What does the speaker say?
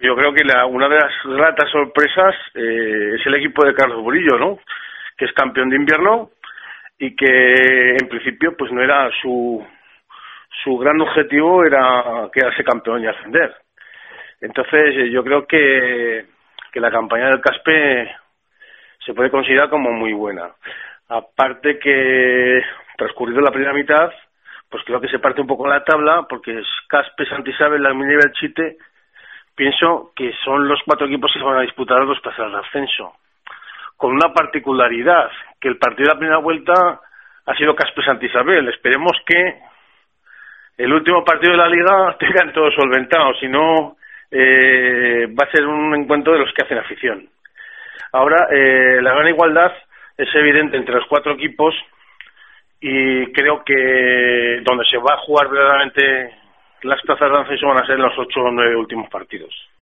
yo creo que una de las gratas sorpresas es el equipo de Carlos Burillo, ¿no? Que es campeón de invierno y que en principio pues no era su gran objetivo, era quedarse campeón y ascender. Entonces yo creo que la campaña del Caspe se puede considerar como muy buena. Aparte que transcurrido la primera mitad, pues creo que se parte un poco la tabla, porque es Caspe, Santa Isabel, La Almina y Belchite. Pienso que son los 4 equipos que se van a disputar los plazas de ascenso, con una particularidad, que el partido de la primera vuelta ha sido Caspe Santa Isabel. Esperemos que el último partido de la liga tengan todos solventados, si no va a ser un encuentro de los que hacen afición. Ahora, la gran igualdad es evidente entre los 4 equipos y creo que donde se va a jugar verdaderamente las plazas de ascenso van a ser en los 8 o 9 últimos partidos.